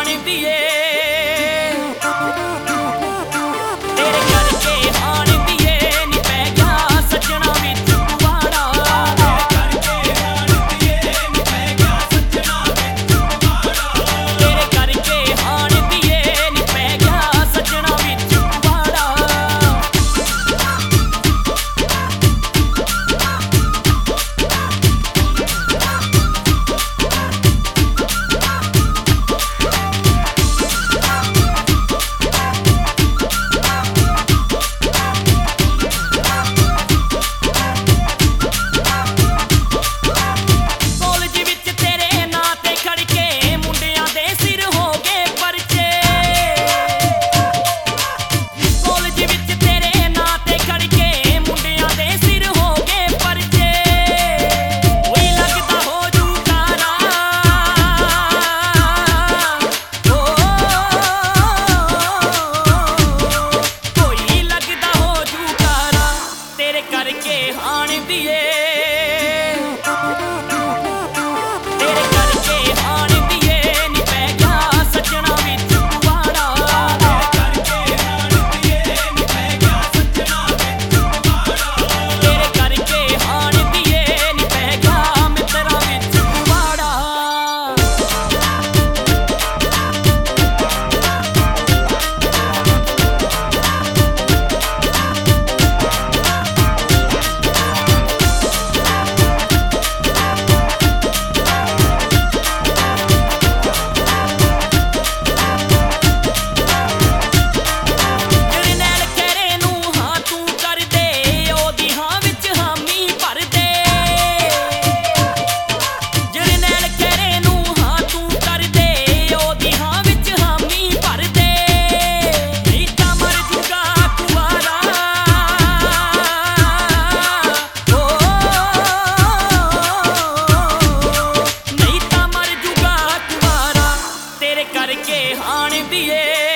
ਹਾਣ ਦੀਏ ਤੇਰੇ ਕਰਕੇ ਹਾਣ ਦੀਏ ਨੀ ਪੈ ਗਿਆ ਸੱਜਣਾ ਵਿੱਚ ਕੁਵਾੜਾ ਤੇਰੇ ਕਰਕੇ ਹਾਣ ਦੀਏ ਨੀ ਪੈ ਗਿਆ ਸੱਜਣਾ ਵਿੱਚ ਕੁਵਾੜਾ ਤੇਰੇ ਕਰਕੇ ਹਾਣ ਦੀਏ ਨੀ ਪੈ ਗਿਆ ਸੱਜਣਾ ਵਿੱਚ ਕੁਵਾੜਾ ਕਰਕੇ ਹਾਣ ਦੀਏ ਤੇਰੇ ਕਰਕੇ ਹਾਣ ਦੀਏ ਨੀ ਪੈ ਗਿਆ ਸੱਜਣਾ ਵਿੱਚ ਕੁਵਾੜਾ ਤੇਰੇ ਕਰਕੇ ਹਾਣ ਦੀਏ ਨੀ ਪੈ ਗਿਆ ਸੱਜਣਾ ਵਿੱਚ ਕੁਵਾੜਾ ਤੇਰੇ ਕਰਕੇ ਹਾਣ ਦੀਏ ਨੀ ਪੈ ਗਿਆ ਮਿੱਤਰਾਂ ਵਿੱਚ ਕੁਵਾੜਾ ਕਰਕੇ ਹਾਣ ਦੀਏ